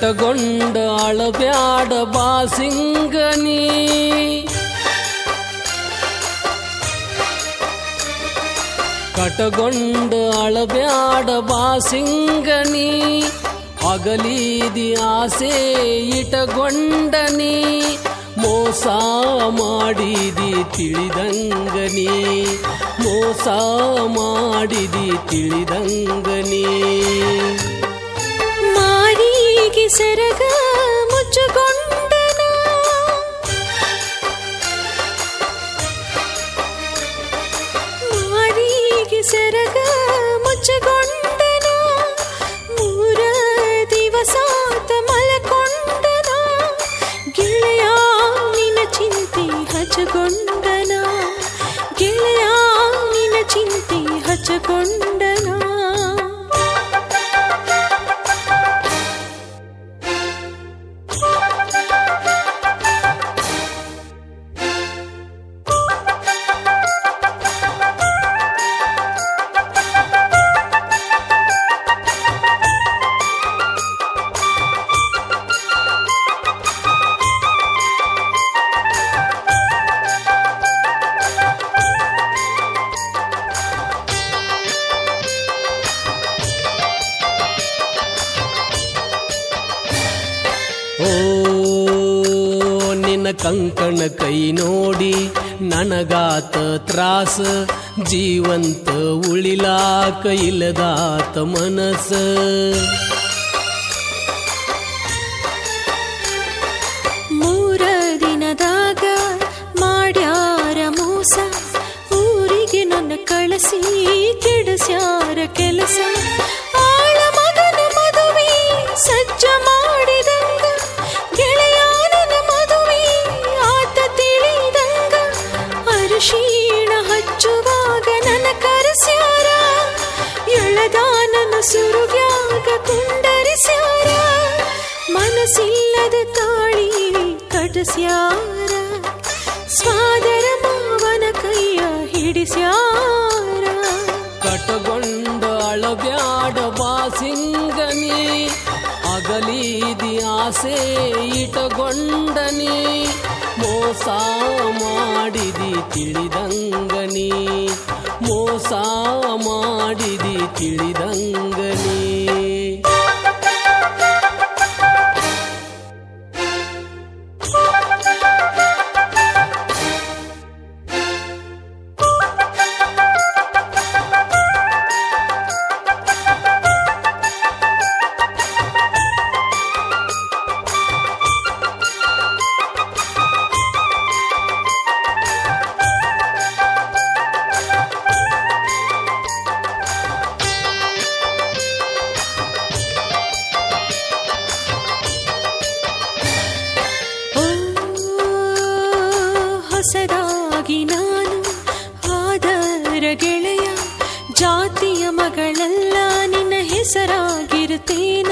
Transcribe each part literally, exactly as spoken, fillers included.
ಕಟಗೊಂಡ ಅಳಬ್ಯಾಡ ಬಾಸಿಂಗನಿ ಕಟಗೊಂಡ ಅಳಬ್ಯಾಡ ಬಾಸಿಂಗನಿ ಅಗಲಿದಿ ಆಸೆ ಇಟಗೊಂಡನಿ ಮೋಸ ಮಾಡಿದಿ ತಿಳಿದಂಗನಿ ಮೋಸ ಮಾಡಿದಿ ತಿಳಿದಂಗನಿ ಮಾರಿಗೆ ಸೆರಗ ಮುಚ್ಚುಗೊಂಡನ ಮಾರಿಗೆ ಸೆರಗ ಮುಚ್ಚುಗೊಂಡನ ಮೂರ ದಿವಸಾತ ಮಲಕೊಂಡನ ಗೆಳೆಯ ನಿನ್ನ ಚಿಂತೆ ಹಚ್ಚಗೊಂಡನ ಗೆಳೆಯ ನಿನ್ನ ಚಿಂತೆ ಹಚ್ಚಗೊಂಡನ ಕಂಕಣ ಕೈ ನೋಡಿ ನನಗಾತ ತ್ರಾಸ ಜೀವಂತ ಉಳಿಲಾಕ ಇಲ್ಲದಾತ ಮನಸ ಮೂರ ದಿನದಾಗ ಮಾಡ್ಯಾರ ಮೋಸ ಊರಿಗೆ ನನ್ನ ಕಳಿಸಿ ಕೆಡಸ್ಯಾರ ಕೆಲಸ ಆಳ ಮಗನ ಮದುವೆ ಸಜ್ಜ ಮಾಡಿದಂಗ ಗೆಳೆಯಾನನ ಮದುವೆ ಆತ ತಿಳಿದಂಗ ಅರಿಶೀಣ ಹಚ್ಚುವಾಗ ನನ್ನ ಕರೆಸ್ಯಾರ ಎಳದಾನನ ಸುರುಗ್ಯಾಗ ಕುಂಡರಿಸ್ಯಾರ ಮನಸ್ಸಿಲ್ಲದ ತಾಳಿ ಕಟಸ್ಯಾರ ಸ್ವಾದರ ಮಾವನ ಕೈಯ ಹಿಡಿಸ್ಯಾರ ಕಟಗೊಂಡ ಅಳಬ್ಯಾಡ ಬಾಸಿಂಗನಿ ಅಗಲಿದಿ ಆಸೆ ಇಟಗೊಂಡನಿ ಮೋಸ ಮಾಡಿದಿ ತಿಳಿದಂಗನಿ ಮೋಸ ಮಾಡಿದಿ ತಿಳಿದಂಗನಿ ಹೊಸದಾಗಿ ನಾನು ಆದರ ಗೆಳೆಯ ಜಾತಿಯ ಮಗಳಲ್ಲ ನಿನ್ನ ಹೆಸರಾಗಿರುತ್ತೇನ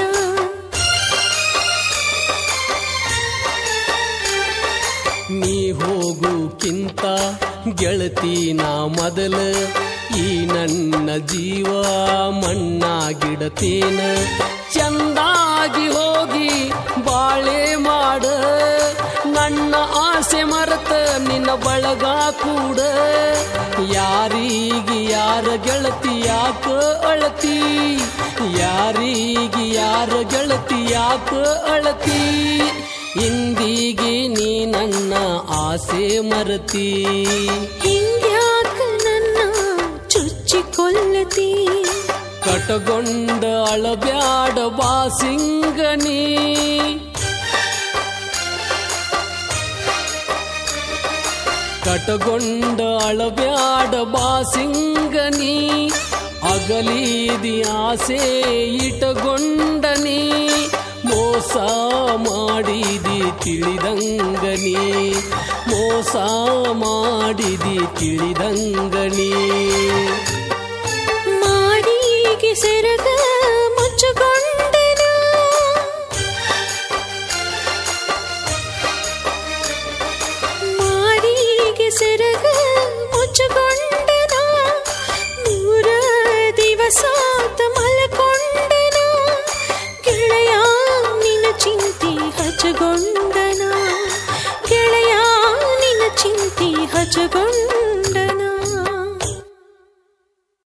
ನೀ ಹೋಗುಕ್ಕಿಂತ ಗೆಳತಿ ನಾ ಮೊದಲ ಈ ನನ್ನ ಜೀವ ಮಣ್ಣಾಗಿಡತೇನ ಚಂದಾಗಿ ಹೋಗಿ ಬಾಳೆ ಮಾಡ ನನ್ನ ಆಸೆ ಮರೆತ ನಿನ್ನ ಬಳಗ ಕೂಡ ಯಾರಿಗೆ ಯಾರ ಗೆಳತಿ ಯಾಕ ಅಳತಿ ಯಾರಿಗೆ ಯಾರ ಗೆಳತಿ ಯಾಕ ಅಳತಿ ಇಂದಿಗೆ ನೀ ನನ್ನ ಆಸೆ ಮರತಿ ಹಿಂಗ್ಯಾಕ ನನ್ನ ಚುಚ್ಚಿಕೊಲ್ಲತಿ ಕಟಗೊಂಡ ಅಳಬ್ಯಾಡ ಬಾಸಿಂಗನಿ ಕಟಗೊಂಡ ಅಳಬ್ಯಾಡ ಬಾಸಿಂಗನಿ ಅಗಲಿದಿ ಆಸೆ ಇಟಗೊಂಡನಿ ಮೋಸ ಮಾಡಿದಿ ತಿಳಿದಂಗನಿ ಮೋಸ ಮಾಡಿದಿ ತಿಳಿದಂಗನಿ ಮಾರಿಗೆ ಸೆರಗ ಮುಚ್ಚುಗೊಂಡನ ಮಾರಿಗೆ ಸೆರಗ ಮುಚ್ಚುಗೊಂಡನ ಮೂರ ದಿವಸಾತ ಮಲಕೊಂಡನ ಗೆಳೆಯ ನಿನ್ನ ಹಚ್ಚಗೊಂಡನ ಗೆಳೆಯ ನಿನ್ನ ಚಿಂತಿ ಹಚ್ಚಗೊಂಡ